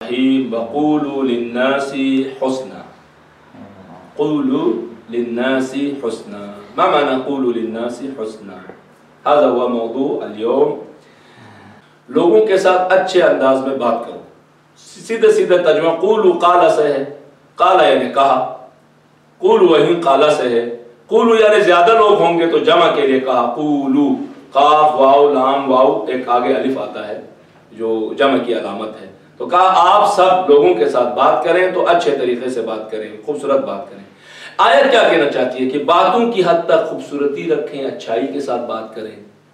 الرحیم وقولوا للناس حسنا. قولوا للناس حسنا. ما معنى قولوا للناس حسنا؟ هذا هو موضوع اليوم. لوگوں کے ساتھ اچھے انداز میں بات کرو. سیدھے سیدھے ترجمہ قولوا قال سے ہے. قال یعنی کہا، قولوا وہی قال سے ہے. قولوا یعنی زیادہ لوگ ہوں گے تو جمع کے لیے کہا. قولوا قاف واو لام واو ایک آگے الف آتا ہے جو جمع کی علامت ہے. تو کہا آپ سب لوگوں کے ساتھ بات کریں تو اچھے طریقے سے بات کریں، خوبصورت بات کریں. آیت کیا کہنا چاہتی ہے کہ باتوں کی حد تک خوبصورتی رکھیں، اچھائی کے ساتھ بات کریں،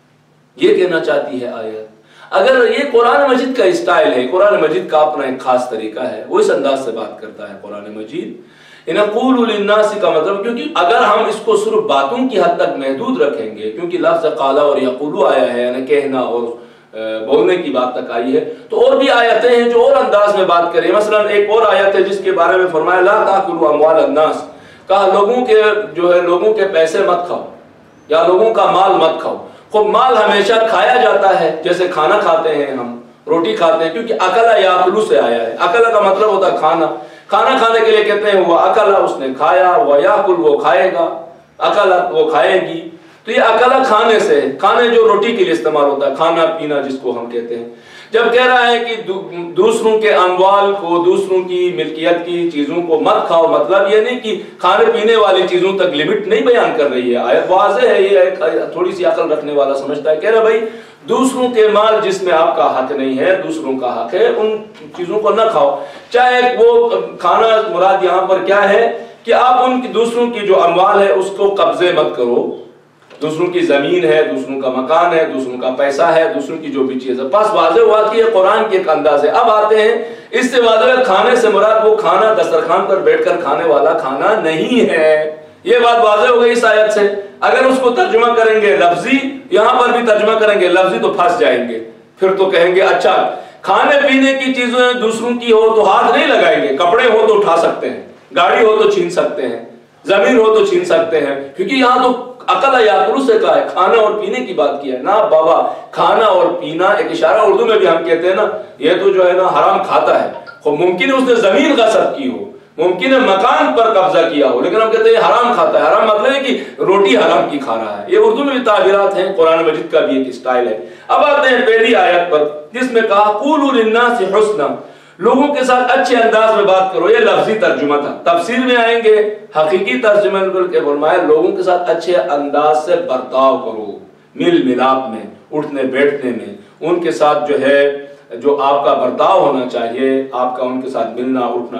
یہ کہنا چاہتی ہے آیت. اگر یہ قرآن مجید کا اسٹائل ہے، قرآن مجید کا اپنا ایک خاص طریقہ ہے، وہ اس انداز سے بات کرتا ہے قرآن مجید. قولوا للناس کا مطلب، کیونکہ اگر ہم اس کو صرف باتوں کی حد تک محدود رکھیں گے، کیونکہ لفظ قالا اور یقولو آیا ہے یعنی کہنا اور بولنے کی بات تک آئی ہے، تو اور بھی آیتیں ہیں جو اور انداز میں بات کریں. مثلا ایک اور آیت ہے جس کے بارے میں فرمایا لا تاکلوا اموال الناس، کہا لوگوں کے جو ہے لوگوں کے پیسے مت کھاؤ یا لوگوں کا مال مت کھاؤ. خب مال ہمیشہ کھایا جاتا ہے، جیسے کھانا کھاتے ہیں ہم، روٹی کھاتے ہیں، کیونکہ اکلا یاکلو سے آیا ہے. اکلا کا مطلب ہوتا ہے کھانا. کھانا کھانے کے لیے کہتے ہیں وہ اکلا، اس نے کھایا، وہ یاکل وہ کھائے گا، اکلا وہ کھائے گی. تو یہ اکلا کھانے سے ہے، کھانے جو روٹی کے لیے استعمال ہوتا ہے، کھانا پینا جس کو ہم کہتے ہیں. جب کہہ رہا ہے کہ دوسروں کے اموال کو، دوسروں کی ملکیت کی چیزوں کو مت کھاؤ، مطلب یہ نہیں کہ کھانے پینے والی چیزوں تک لمٹ نہیں بیان کر رہی ہے. آیت واضح ہے، یہ تھوڑی سی عقل رکھنے والا سمجھتا ہے. کہہ رہا بھائی دوسروں کے مال جس میں آپ کا حق نہیں ہے، دوسروں کا حق ہے، ان چیزوں کو نہ کھاؤ. چاہے وہ کھانا مراد یہاں پر کیا ہے کہ آپ ان کی دوسروں کی جو اموال ہے اس کو قبضے مت کرو. دوسروں کی زمین ہے، دوسروں کا مکان ہے، دوسروں کا پیسہ ہے، دوسروں کی جو بھی چیز ہے. پس واضح ہوا کہ یہ قرآن کے ایک انداز ہے. اب آتے ہیں اس سے واضح کھانے سے مراد وہ کھانا دسترخوان پر بیٹھ کر کھانے والا کھانا نہیں ہے. یہ بات واضح ہو گئی اس آیت سے. اگر اس کو ترجمہ کریں گے لفظی، یہاں پر بھی ترجمہ کریں گے لفظی تو پھنس جائیں گے. پھر تو کہیں گے اچھا کھانے پینے کی چیزیں دوسروں کی ہو تو ہاتھ نہیں لگائیں گے، کپڑے ہو تو اٹھا سکتے ہیں، گاڑی ہو تو چھین سکتے ہیں، زمین ہو تو چھین سکتے ہیں، کیونکہ یہاں تو اکلا یاکلو سے کہا ہے، کھانا اور پینے کی بات کی ہے. نا بابا، کھانا اور پینا ایک اشارہ اردو میں بھی ہم کہتے ہیں نا، یہ تو جو ہے نا حرام کھاتا ہے. خب ممکن ہے اس نے زمین غصب کی ہو، ممکن ہے مکان پر قبضہ کیا ہو، لیکن ہم کہتے ہیں حرام کھاتا ہے. حرام مطلب ہے کہ روٹی حرام کی کھا رہا ہے. یہ اردو میں بھی تعبیرات ہیں، قرآن مجید کا بھی ایک اسٹائل ہے. اب آتے ہیں پہلی آیت پر جس میں کہا قولوا للناس حسنا، لوگوں کے ساتھ اچھے انداز میں بات کرو. یہ لفظی ترجمہ تھا، تفسیر میں آئیں گے حقیقی ترجمہ کے فرمایا لوگوں کے ساتھ اچھے انداز سے برتاؤ کرو، مل ملاپ میں، اٹھنے بیٹھنے میں، ان کے ساتھ جو ہے جو آپ کا برتاؤ ہونا چاہیے، آپ کا ان کے ساتھ ملنا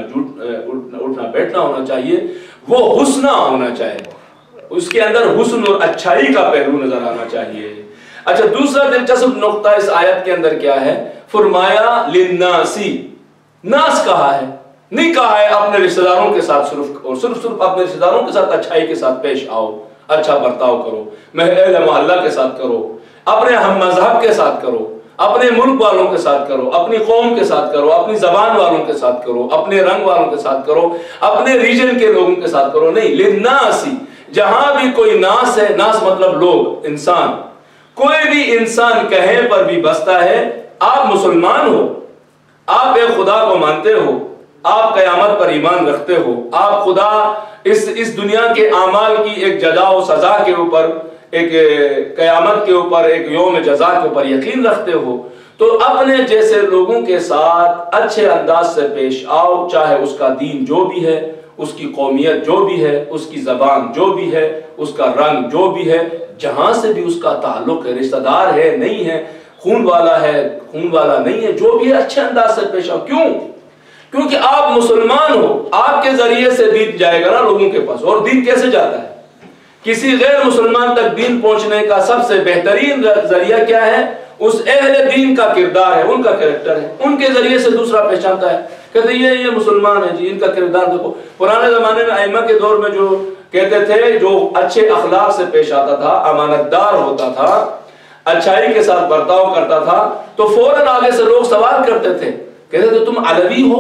اٹھنا بیٹھنا ہونا چاہیے، وہ حسنہ ہونا چاہیے. اس کے اندر حسن اور اچھائی کا پہلو نظر آنا چاہیے. اچھا دوسرا دلچسپ نقطہ اس آیت کے اندر کیا ہے؟ فرمایا للناسی، ناس کہا ہے، نہیں کہا ہے اپنے رشتہ داروں کے ساتھ صرف اپنے رشتہ داروں کے ساتھ اچھائی کے ساتھ پیش آؤ، اچھا برتاؤ کرو، اہل محلہ کے ساتھ کرو، اپنے ہم مذہب کے ساتھ کرو، اپنے ملک والوں کے ساتھ کرو، اپنی قوم کے ساتھ کرو، اپنی زبان والوں کے ساتھ کرو، اپنے رنگ والوں کے ساتھ کرو، اپنے ریجن کے لوگوں کے ساتھ کرو. نہیں، للناسی، جہاں بھی کوئی ناس ہے، ناس مطلب لوگ، انسان، کوئی بھی انسان کہیں پر بھی بستا ہے. آپ مسلمان ہو، آپ ایک خدا کو مانتے ہو، آپ قیامت پر ایمان رکھتے ہو، آپ خدا اس دنیا کے اعمال کی ایک جزا و سزا کے اوپر، ایک قیامت کے اوپر، ایک یوم جزا کے اوپر یقین رکھتے ہو، تو اپنے جیسے لوگوں کے ساتھ اچھے انداز سے پیش آؤ، چاہے اس کا دین جو بھی ہے، اس کی قومیت جو بھی ہے، اس کی زبان جو بھی ہے، اس کا رنگ جو بھی ہے، جہاں سے بھی اس کا تعلق ہے، رشتہ دار ہے نہیں ہے، خون والا ہے خون والا نہیں ہے، جو بھی ہے اچھے انداز سے پیش آؤ. کیوں؟ کیونکہ آپ مسلمان ہو، آپ کے ذریعے سے دین جائے گا نا لوگوں کے پاس. اور دین کیسے جاتا ہے؟ کسی غیر مسلمان تک دین پہنچنے کا سب سے بہترین ذریعہ کیا ہے؟ اس اہل دین کا کردار ہے، ان کا کریکٹر ہے. ان کے ذریعے سے دوسرا پہچانتا ہے، کہتے ہیں یہ مسلمان ہے جی، ان کا کردار دیکھو. پرانے زمانے میں ائمہ کے دور میں جو کہتے تھے، جو اچھے اخلاق سے پیش آتا تھا، امانت دار ہوتا تھا، اچھائی کے ساتھ برتاؤ کرتا تھا، تو فوراً آگے سے لوگ سوال کرتے تھے، کہتے تھے تم علوی ہو،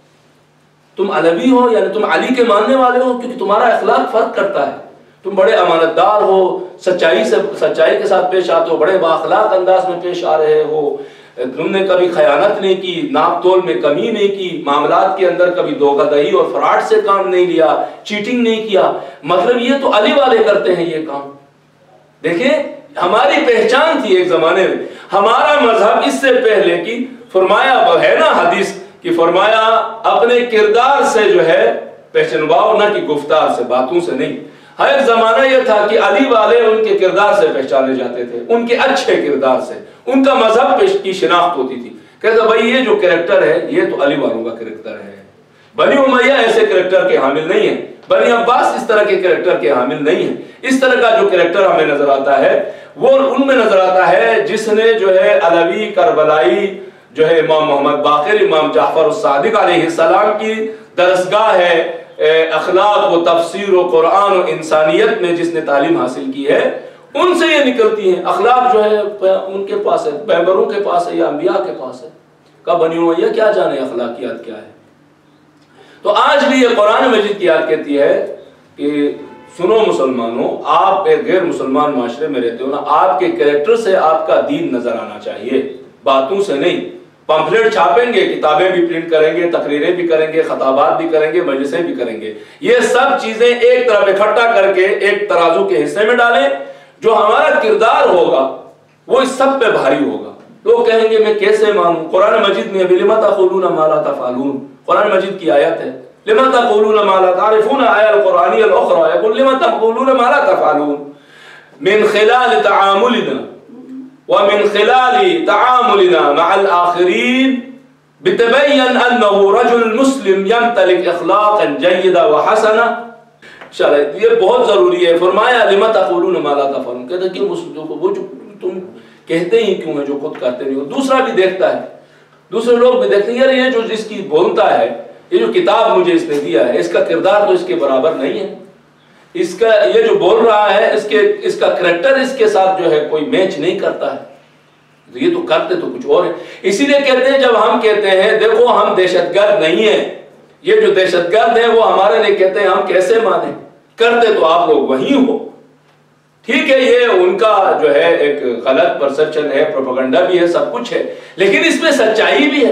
تم علوی ہو یعنی تم علی کے ماننے والے ہو، کیونکہ تمہارا اخلاق فرق کرتا ہے، تم بڑے امانت دار ہو، سچائی کے ساتھ پیش آتے ہو، بڑے بااخلاق انداز میں پیش آ رہے ہو، تم نے کبھی خیانت نہیں کی، ناپ تول میں کمی نہیں کی، معاملات کے اندر کبھی دھوکہ دہی اور فراڈ سے کام نہیں لیا، چیٹنگ نہیں کیا. مطلب یہ تو علی والے کرتے ہیں یہ کام. دیکھیں ہماری پہچان تھی ایک زمانے میں، ہمارا مذہب اس سے پہلے کی فرمایا ہے نا حدیث کہ فرمایا اپنے کردار سے جو ہے پہچنواؤ، نہ کہ گفتار سے، باتوں سے نہیں. ہر ایک زمانہ یہ تھا کہ علی والے ان کے کردار سے پہچانے جاتے تھے، ان کے اچھے کردار سے، ان کا مذہب کی شناخت ہوتی تھی. کہتے بھائی یہ جو کریکٹر ہے یہ تو علی والوں کا کریکٹر ہے. بنی امیہ ایسے کریکٹر کے حامل نہیں ہیں، بنی عباس اس طرح کے کریکٹر کے حامل نہیں ہیں. اس طرح کا جو کریکٹر ہمیں نظر آتا ہے وہ ان میں نظر آتا ہے جس نے جو ہے علوی کربلائی جو ہے امام محمد باقر، امام جعفر الصادق علیہ السلام کی درسگاہ ہے اخلاق و تفسیر و قرآن و انسانیت میں جس نے تعلیم حاصل کی ہے، ان سے یہ نکلتی ہیں. اخلاق جو ہے ان کے پاس ہے، پیغمبروں کے پاس ہے یا انبیاء کے پاس ہے. کہا بنی امیہ کیا جانے اخلاقیات کیا ہے. تو آج بھی یہ قرآن مجید کی آیت کہتی ہے کہ سنو مسلمانوں، آپ ایک غیر مسلمان معاشرے میں رہتے ہو نا، آپ کے کریکٹر سے آپ کا دین نظر آنا چاہیے، باتوں سے نہیں. پمفلیٹ چھاپیں گے، کتابیں بھی پرنٹ کریں گے، تقریریں بھی کریں گے، خطابات بھی کریں گے، مجلسیں بھی کریں گے. یہ سب چیزیں ایک طرف اکٹھا کر کے ایک ترازو کے حصے میں ڈالیں. جو ہمارا کردار ہوگا وہ اس سب پہ بھاری ہوگا. لوگ کہیں گے میں کیسے مانوں؟ قرآن مجید میں لِمَ تَقُولُونَ مَا لَا تَفْعَلُونَ، قرآن مجید کی آیت ہے لِمَ تَقُولُونَ مَا لَا تَعْرِفُونَ. آیہ القرآنیہ الأخرى يقول لِمَ تَقُولُونَ مَا لَا تَفْعَلُونَ من خلال تعاملنا ومن خلال تعاملنا مع الآخرين بتبين أنه رجل مسلم يمتلك اخلاقا جيدة وحسنة. چلے یہ بہت ضروری ہے. فرمایا لِمَ تَقُولُونَ مَا لَا تَفْعَلُونَ، کہتے کہ وہ جو تم کہتے ہی کیوں ہیں جو خود کرتے نہیں ہو. دوسرا بھی دیکھتا ہے، دوسرے لوگ بھی دیکھتے ہیں یار یہ جو جس کی بولتا ہے، یہ جو کتاب مجھے اس نے دیا ہے، اس کا کردار تو اس کے برابر نہیں ہے. اس کا یہ جو بول رہا ہے اس کا کریکٹر اس کے ساتھ جو ہے کوئی میچ نہیں کرتا ہے. یہ تو کرتے تو کچھ اور ہے. اسی لیے کہتے ہیں جب ہم کہتے ہیں دیکھو ہم دہشت گرد نہیں ہیں، یہ جو دہشت گرد ہیں وہ ہمارے لیے کہتے ہیں ہم کیسے مانیں، کرتے تو آپ لوگ وہی ہو. ٹھیک ہے یہ ان کا جو ہے ایک غلط پرسپشن ہے، پروپیگنڈا بھی ہے، سب کچھ ہے، لیکن اس میں سچائی بھی ہے.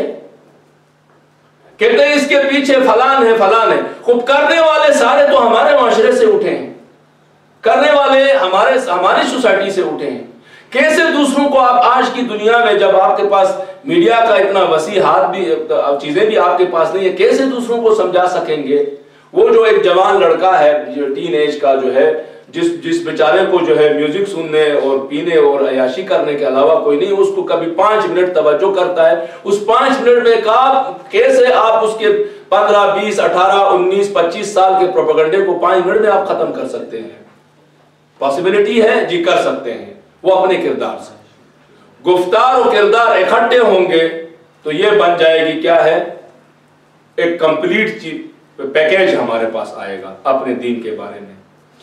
کہتے ہیں اس کے پیچھے فلان ہے فلان ہے. خوب کرنے والے سارے تو ہمارے معاشرے سے اٹھے ہیں، کرنے والے ہماری سوسائٹی سے اٹھے ہیں. کیسے دوسروں کو آپ آج کی دنیا میں جب آپ کے پاس میڈیا کا اتنا وسیع ہاتھ بھی چیزیں بھی آپ کے پاس نہیں ہے، کیسے دوسروں کو سمجھا سکیں گے؟ وہ جو ایک جوان لڑکا ہے جو ٹین ایج کا جو ہے جس بیچارے کو جو ہے میوزک سننے اور پینے اور عیاشی کرنے کے علاوہ کوئی نہیں، اس کو کبھی 5 منٹ توجہ کرتا ہے. اس 5 منٹ میں کیسے آپ اس کے 15 20 18 19 25 سال کے پروپیگنڈے کو 5 منٹ میں آپ ختم کر سکتے ہیں؟ پاسبلٹی ہے جی، کر سکتے ہیں. وہ اپنے کردار سے، گفتار و کردار اکٹھے ہوں گے تو یہ بن جائے گی کیا ہے، ایک کمپلیٹ پیکیج ہمارے پاس آئے گا اپنے دین کے بارے میں.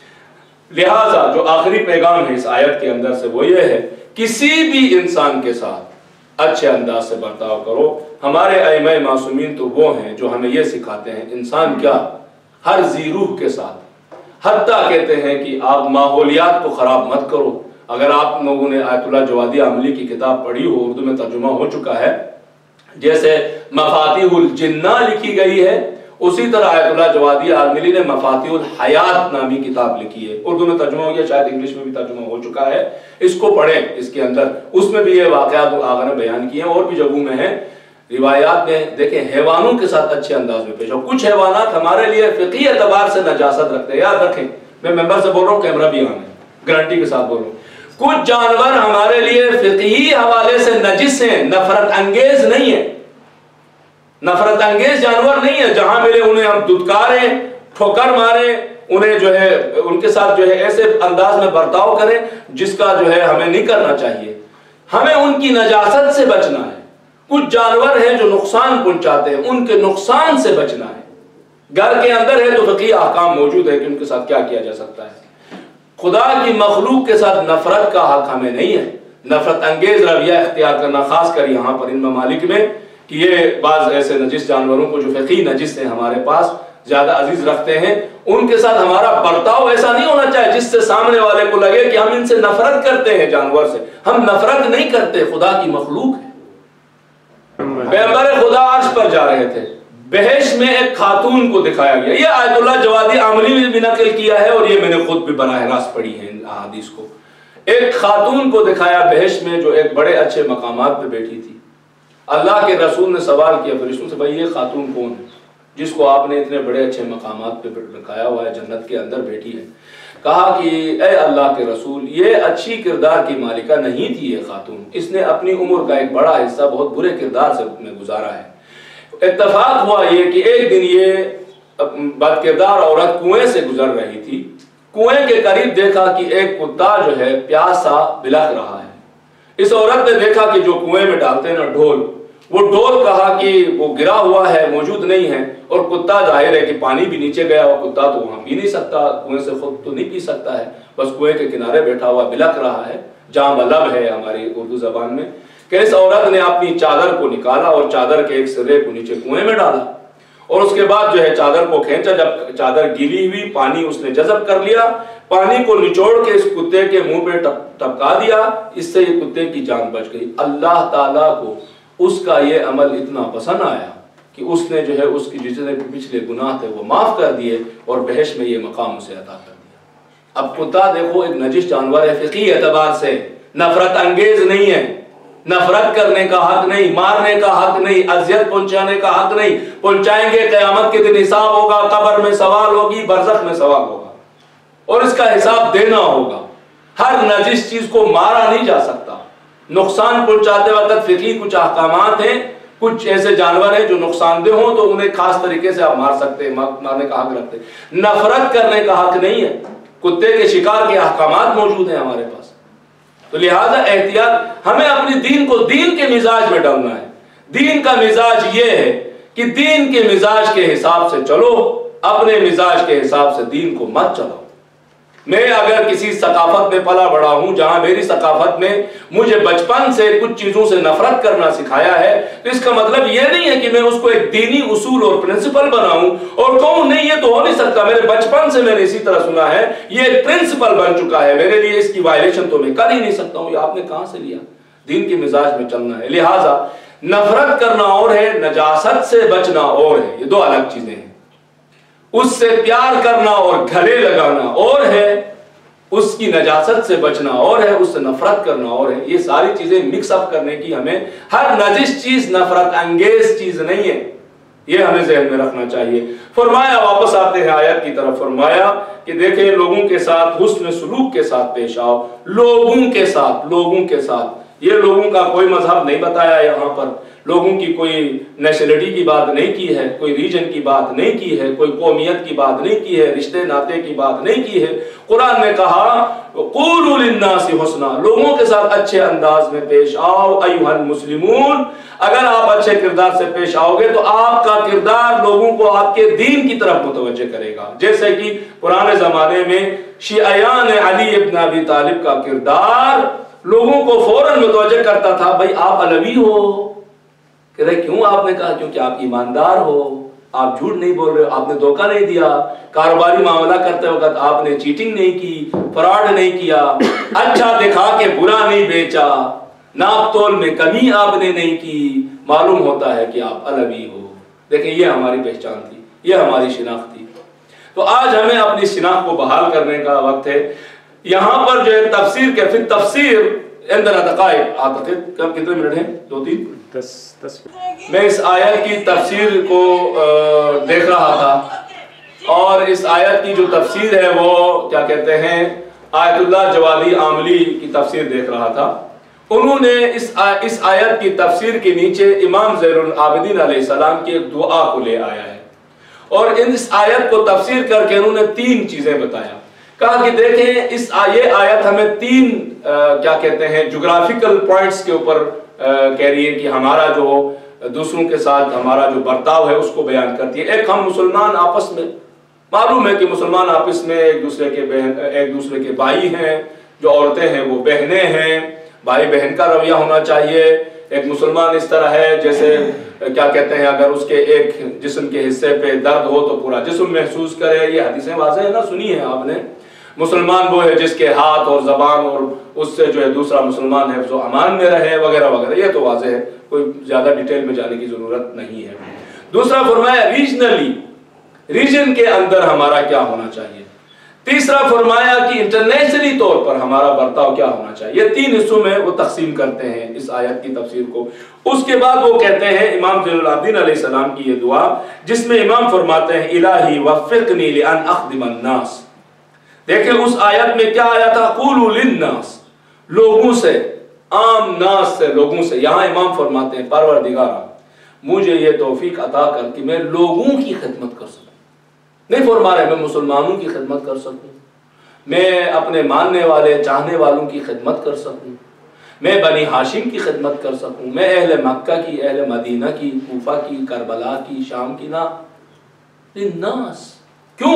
لہٰذا جو آخری پیغام ہے اس آیت کے اندر سے وہ یہ ہے، کسی بھی انسان کے ساتھ اچھے انداز سے برتاؤ کرو. ہمارے ائمہ معصومین تو وہ ہیں جو ہمیں یہ سکھاتے ہیں انسان کیا ہر ذی روح کے ساتھ، حتیٰ کہتے ہیں کہ آپ ماحولیات کو خراب مت کرو. اگر آپ لوگوں نے آیت اللہ جوادی عاملی کی کتاب پڑھی ہو، اردو میں ترجمہ ہو چکا ہے، جیسے مفاتیح الجنہ لکھی گئی ہے، اسی طرح آیت اللہ جوادی عاملی نے مفاتیح الحیات نامی کتاب لکھی ہے. اردو میں ترجمہ ہو گیا، شاید انگلش میں بھی ترجمہ ہو چکا ہے. اس کو پڑھیں، اس کے اندر اس میں بھی یہ واقعات آقا نے بیان کیے ہیں، اور بھی جگہوں میں ہیں روایات میں. دیکھیں حیوانوں کے ساتھ اچھے انداز میں پیش آؤ. کچھ حیوانات ہمارے لیے فقہی اعتبار سے نجاست رکھتے ہیں، یاد رکھیں. میں ممبر سے بول رہا ہوں، کیمرہ بھی آن ہے، گارنٹی کے ساتھ بول رہا ہوں. کچھ جانور ہمارے لیے فقہی حوالے سے نجس ہیں، نفرت انگیز نہیں ہے. نفرت انگیز جانور نہیں ہے، جہاں ملے انہیں ہم دھتکاریں، ٹھوکر ماریں، انہیں جو ہے ان کے ساتھ جو ہے ایسے انداز میں برتاؤ کریں جس کا جو ہے ہمیں نہیں کرنا چاہیے. ہمیں ان کی نجاست سے بچنا ہے. کچھ جانور ہیں جو نقصان پہنچاتے ہیں، ان کے نقصان سے بچنا ہے. گھر کے اندر ہے تو فقہی احکام موجود ہے کہ ان کے ساتھ کیا کیا جا سکتا ہے. خدا کی مخلوق کے ساتھ نفرت کا حق ہمیں نہیں ہے. نفرت انگیز رویہ اختیار کرنا، خاص کر یہاں پر ان ممالک میں، کہ یہ بعض ایسے نجس جانوروں کو جو فقہی نجس ہیں ہمارے پاس زیادہ عزیز رکھتے ہیں، ان کے ساتھ ہمارا برتاؤ ایسا نہیں ہونا چاہیے جس سے سامنے والے کو لگے کہ ہم ان سے نفرت کرتے ہیں. جانور سے ہم نفرت نہیں کرتے، خدا کی مخلوق ہے. پیغمبر خدا عرش پر جا رہے تھے، بہشت میں ایک خاتون کو دکھایا گیا. یہ آیت اللہ جوادی عاملی میں بھی نقل کیا ہے اور یہ میں نے خود بھی براہ راست پڑھی ہے ان احادیث کو. ایک خاتون کو دکھایا بہشت میں جو ایک بڑے اچھے مقامات پہ بیٹھی تھی. اللہ کے رسول نے سوال کیا فرشتوں سے، بھائی یہ خاتون کون ہے جس کو آپ نے اتنے بڑے اچھے مقامات پہ رکھایا ہوا ہے، جنت کے اندر بیٹھی ہے؟ کہا کہ اے اللہ کے رسول، یہ اچھی کردار کی مالکہ نہیں تھی یہ خاتون، اس نے اپنی عمر کا ایک بڑا حصہ بہت برے کردار سے میں گزارا ہے. اتفاق ہوا یہ کہ ایک دن یہ بد کردار عورت کنویں سے گزر رہی تھی. کنویں کے قریب دیکھا کہ ایک کتا جو ہے پیاسا بلک رہا ہے. اس عورت نے دیکھا کہ جو کنویں میں ڈالتے ہیں نا ڈھول، وہ ڈھول کہا کہ وہ گرا ہوا ہے، موجود نہیں ہے، اور کتا ظاہر ہے کہ پانی بھی نیچے گیا اور کتا تو وہاں پی نہیں سکتا، کنویں سے خود تو نہیں پی سکتا ہے، بس کنویں کے کنارے بیٹھا ہوا بلک رہا ہے، جام لب ہے ہماری اردو زبان میں. کہ اس عورت نے اپنی چادر کو نکالا اور چادر کے ایک سرے کو نیچے کنویں میں ڈالا، اور اس کے بعد جو ہے چادر کو کھینچا. جب چادر گیلی ہوئی، پانی اس نے جذب کر لیا، پانی کو نچوڑ کے اس کتے کے منہ پہ ٹپکا دیا. اس سے یہ کتے کی جان بچ گئی. اللہ تعالیٰ کو اس کا یہ عمل اتنا پسند آیا کہ اس نے جو ہے اس کی جتنے پچھلے گناہ تھے وہ معاف کر دیے اور بہشت میں یہ مقام اسے عطا کر دیا. اب کتا دیکھو ایک نجس جانور ہے، فقہی اعتبار سے نفرت انگیز نہیں ہے، نفرت کرنے کا حق نہیں، مارنے کا حق نہیں، اذیت پہنچانے کا حق نہیں. پہنچائیں گے، قیامت کے دن حساب ہوگا، قبر میں سوال ہوگی، برزخ میں سوال ہوگا اور اس کا حساب دینا ہوگا. ہر نجس چیز کو مارا نہیں جا سکتا. نقصان پہنچاتے وقت فقہی کچھ احکامات ہیں، کچھ ایسے جانور ہیں جو نقصان دہ ہوں تو انہیں خاص طریقے سے آپ مار سکتے ہیں، مارنے کا حق رکھتے ہیں. نفرت کرنے کا حق نہیں ہے. کتے کے شکار کے احکامات موجود ہیں ہمارے پاس. تو لہٰذا احتیاط، ہمیں اپنی دین کو دین کے مزاج میں ڈالنا ہے. دین کا مزاج یہ ہے کہ دین کے مزاج کے حساب سے چلو، اپنے مزاج کے حساب سے دین کو مت چلاؤ. میں اگر کسی ثقافت میں پلا بڑا ہوں جہاں میری ثقافت میں مجھے بچپن سے کچھ چیزوں سے نفرت کرنا سکھایا ہے، تو اس کا مطلب یہ نہیں ہے کہ میں اس کو ایک دینی اصول اور پرنسپل بناؤں اور کہوں نہیں یہ تو ہو نہیں سکتا، میرے بچپن سے میں نے اسی طرح سنا ہے، یہ ایک پرنسپل بن چکا ہے میرے لیے، اس کی وائلیشن تو میں کر ہی نہیں سکتا ہوں. یہ آپ نے کہاں سے لیا؟ دین کے مزاج میں چلنا ہے. لہٰذا نفرت کرنا اور ہے، نجاست سے بچنا اور ہے. یہ دو الگ چیزیں ہیں. اس سے پیار کرنا اور گلے لگانا اور ہے، اس کی نجاست سے بچنا اور ہے، اس سے نفرت کرنا اور ہے. یہ ساری چیزیں مکس اپ کرنے کی ہمیں، ہر نجس چیز نفرت انگیز چیز نہیں ہے، یہ ہمیں ذہن میں رکھنا چاہیے. فرمایا، واپس آتے ہیں آیت کی طرف، فرمایا کہ دیکھیں لوگوں کے ساتھ حسن سلوک کے ساتھ پیش آؤ. لوگوں کے ساتھ یہ لوگوں کا کوئی مذہب نہیں بتایا یہاں پر، لوگوں کی کوئی نیشنلٹی کی بات نہیں کی ہے، کوئی ریجن کی بات نہیں کی ہے، کوئی قومیت کی بات نہیں کی ہے، رشتے ناطے کی بات نہیں کی ہے. قرآن نے کہا قولوا للناس حسنا، لوگوں کے ساتھ اچھے انداز میں پیش آؤ. ایھا المسلمون، اگر آپ اچھے کردار سے پیش آؤ گے تو آپ کا کردار لوگوں کو آپ کے دین کی طرف متوجہ کرے گا. جیسے کہ پرانے زمانے میں شیعیان علی ابن ابی طالب کا کردار لوگوں کو فوراً متوجہ کرتا تھا، بھائی آپ علوی ہو. کہ رہے کیوں؟ آپ نے کہا کیونکہ آپ ایماندار ہو، آپ جھوٹ نہیں بول رہے ہو، آپ نے دھوکہ نہیں دیا، کاروباری معاملہ کرتے وقت آپ نے چیٹنگ نہیں کی، فراڈ نہیں کیا، اچھا دکھا کے برا نہیں بیچا، ناپ تول میں کمی آپ نے نہیں کی، معلوم ہوتا ہے کہ آپ علوی ہو. دیکھیں یہ ہماری پہچان تھی، یہ ہماری شناخت تھی. تو آج ہمیں اپنی شناخت کو بحال کرنے کا وقت ہے. یہاں پر جو ہے تفسیر کے پھر تفسیر اندر دقائق اعتقد کتنے منٹ ہیں؟ 2-3 میں اس آیت کی تفسیر کو دیکھ رہا تھا اور اس آیت کی جو تفسیر ہے وہ کیا کہتے ہیں آیت اللہ جوادی عاملی کی تفسیر دیکھ رہا تھا. انہوں نے اس آیت کی تفسیر کے نیچے امام زین العابدین علیہ السلام کی ایک دعا کو لے آیا ہے اور اس آیت کو تفسیر کر کے انہوں نے 3 چیزیں بتایا. کہا کہ دیکھیں یہ آیت ہمیں 3 کیا کہتے ہیں جغرافیکل پوائنٹس کے اوپر کہہ رہی ہے کہ ہمارا جو دوسروں کے ساتھ ہمارا جو برتاؤ ہے اس کو بیان کرتی ہے. ایک، ہم مسلمان آپس میں، معلوم ہے کہ مسلمان آپس میں ایک دوسرے کے بھائی ہیں، جو عورتیں ہیں وہ بہنیں ہیں، بھائی بہن کا رویہ ہونا چاہیے. ایک مسلمان اس طرح ہے جیسے کیا کہتے ہیں اگر اس کے ایک جسم کے حصے پہ درد ہو تو پورا جسم محسوس کرے. یہ حدیثیں واضح ہے نا، سنی ہے آپ نے. مسلمان وہ ہے جس کے ہاتھ اور زبان اور اس سے جو ہے دوسرا مسلمان حفظ و امان میں رہے وغیرہ وغیرہ، یہ تو واضح ہے، کوئی زیادہ ڈیٹیل میں جانے کی ضرورت نہیں ہے۔ دوسرا فرمایا ریجنلی، ریجن کے اندر ہمارا کیا ہونا چاہیے۔ تیسرا فرمایا کہ انٹرنیشنلی طور پر ہمارا برتاؤ کیا ہونا چاہیے۔ یہ 3 حصوں میں وہ تقسیم کرتے ہیں اس آیت کی تفسیر کو۔ اس کے بعد وہ کہتے ہیں امام زین العابدین علیہ السلام کی یہ دعا، جس میں امام فرماتے ہیں الہی وفقنی لان اخدم الناس۔ دیکھیں اس آیت میں کیا آیا تھا، قولوا للناس، لوگوں سے، عام ناس سے، لوگوں سے۔ یہاں امام فرماتے ہیں پروردگارا مجھے یہ توفیق عطا کر کہ میں لوگوں کی خدمت کر سکوں۔ نہیں فرما رہے میں مسلمانوں کی خدمت کر سکوں، میں اپنے ماننے والے چاہنے والوں کی خدمت کر سکوں، میں بنی ہاشم کی خدمت کر سکوں، میں اہل مکہ کی، اہل مدینہ کی، کوفہ کی، کربلا کی، شام کی، نہ للناس۔ کیوں؟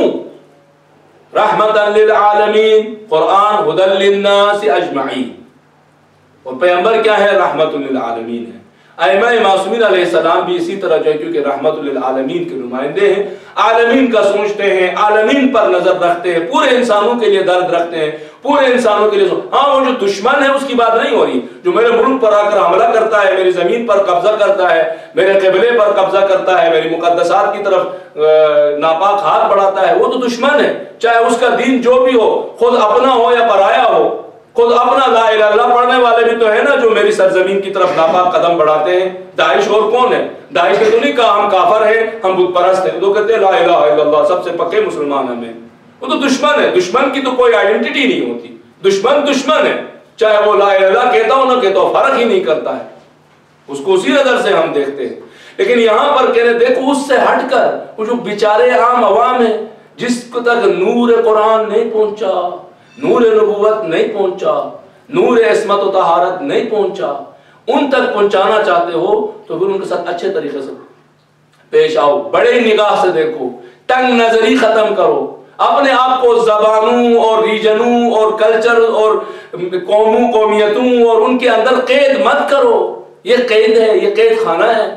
رحمتا للعالمین، قرآن ہدی للناس اجمعین، اور پیغمبر کیا ہے، رحمت للعالمین ہے۔ ائمہ معصومین علیہ السلام بھی اسی طرح جو ہے کیونکہ رحمت للعالمین کے نمائندے ہیں، عالمین کا سوچتے ہیں، عالمین پر نظر رکھتے ہیں، پورے انسانوں کے لیے درد رکھتے ہیں، پورے انسانوں کے لیے ہاں وہ جو دشمن ہے اس کی بات نہیں ہو رہی، جو میرے ملک پر آ کر حملہ کرتا ہے، میری زمین پر قبضہ کرتا ہے، میرے قبلے پر قبضہ کرتا ہے، میری مقدسات کی طرف ناپاک ہاتھ بڑھاتا ہے، وہ تو دشمن ہے، چاہے اس کا دین جو بھی ہو، خود اپنا ہو یا پرایا ہو۔ خود اپنا لا الہ الا اللہ پڑھنے والے بھی تو ہے نا جو میری سرزمین کی طرف ناپاک قدم بڑھاتے ہیں۔ داعش اور کون ہے؟ داعش نے تو نہیں کہا ہم کافر ہیں، ہم بت پرست ہیں، تو کہتے ہیں لا الہ الا اللہ، سب سے پکے مسلمان ہمیں۔ وہ تو دشمن ہے، دشمن کی تو کوئی آئیڈینٹی نہیں ہوتی، دشمن دشمن ہے، چاہے وہ لا الہ الا اللہ کہتا ہو نہ کہتا ہو، فرق ہی نہیں کرتا ہے، اس کو اسی نظر سے ہم دیکھتے ہیں۔ لیکن یہاں پر کہنے دیکھو اس سے ہٹ کر وہ جو بیچارے عام عوام ہیں جس کو تک نور قرآن نہیں پہنچا، نور نبوت نہیں پہنچا، نور عصمت و طہارت نہیں پہنچا، ان تک پہنچانا چاہتے ہو تو پھر ان کے ساتھ اچھے طریقے سے پیش آؤ، بڑے نگاہ سے دیکھو، تنگ نظری ختم کرو، اپنے آپ کو زبانوں اور ریجنوں اور کلچر اور قوموں قومیتوں اور ان کے اندر قید مت کرو، یہ قید ہے، یہ قید خانہ ہے۔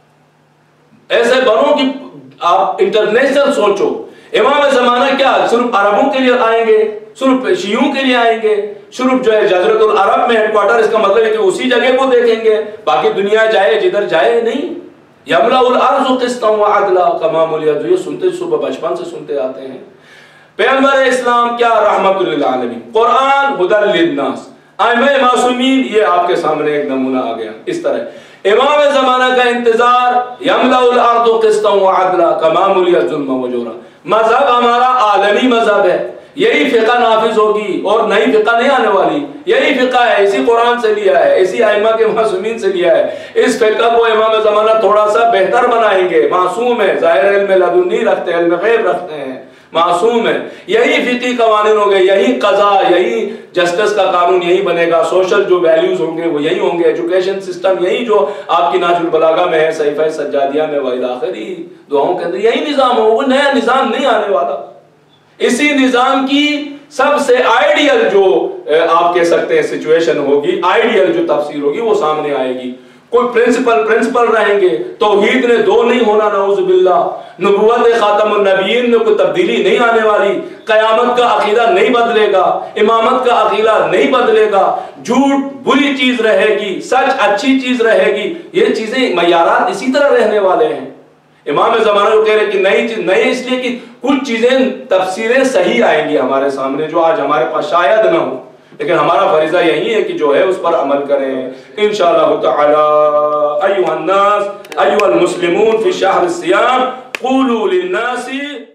ایسے بنو کہ آپ انٹرنیشنل سوچو۔ امام زمانہ کیا صرف عربوں کے لیے آئیں گے، صرف شیعوں کے لیے آئیں گے، صرف جو ہے جزیرۃ العرب میں ہیڈ کوارٹر، اس کا مطلب ہے کہ اسی جگہ کو دیکھیں گے، باقی دنیا جائے جدھر جائے نہیں۔ یملأ الارض قسطا وعدلا کما ملئت، یہ سنتے صبح بچپن سے سنتے آتے ہیں۔ پیغمبر اسلام کیا، رحمت للعالمین، قرآن ہدی للناس، ائمہ معصومین، یہ آپ کے سامنے ایک نمونہ آ گیا۔ اس طرح امام زمانہ کا انتظار، یملأ الارض قسطا وعدلا کما ملئت ظلما وجورا۔ مذہب ہمارا عالمی مذہب ہے، یہی فقہ نافذ ہوگی اور نئی فقہ نہیں آنے والی، یہی فقہ ہے، اسی قرآن سے لیا ہے، اسی ائمہ کے معصومین سے لیا ہے۔ اس فقہ کو امام زمانہ تھوڑا سا بہتر بنائیں گے، معصوم ہے، ظاہر علم لدنی رکھتے ہیں، علم غیب رکھتے ہیں، معصوم ہے، یہی فقہی قوانین ہوں گے، یہی قضا، یہی جسٹس کا قانون یہی بنے گا، سوشل جو ویلیوز ہوں گے وہ یہی ہوں گے، ایجوکیشن سسٹم یہی جو آپ کی نہج البلاغہ میں ہے، صحیفہ سجادیہ میں، وَإِلَى آخری دعاؤں کے اندر یہی نظام ہو، وہ نیا نظام نہیں آنے والا۔ اسی نظام کی سب سے آئیڈیل جو آپ کہہ سکتے ہیں سچویشن ہوگی، آئیڈیل جو تفسیر ہوگی وہ سامنے آئے گی۔ کوئی پرنسپل رہیں گے، توحید نے دو نہیں ہونا، نعوذ باللہ، نبوت خاتم النبیین میں کوئی تبدیلی نہیں آنے والی، قیامت کا عقیدہ نہیں بدلے گا، امامت کا عقیدہ نہیں بدلے گا، جھوٹ بری چیز رہے گی، سچ اچھی چیز رہے گی، یہ چیزیں معیارات اسی طرح رہنے والے ہیں۔ امام زمانہ کو کہہ رہے کہ نئی چیز، نئی اس لیے کہ کچھ چیزیں تفسیریں صحیح آئیں گی ہمارے سامنے جو آج ہمارے پاس شاید نہ ہو، لیکن ہمارا فریضہ یہی ہے کہ جو ہے اس پر عمل کریں انشاءاللہ تعالی۔ ایھا الناس ایھا المسلمون فی شہر الصیام قولوا للناس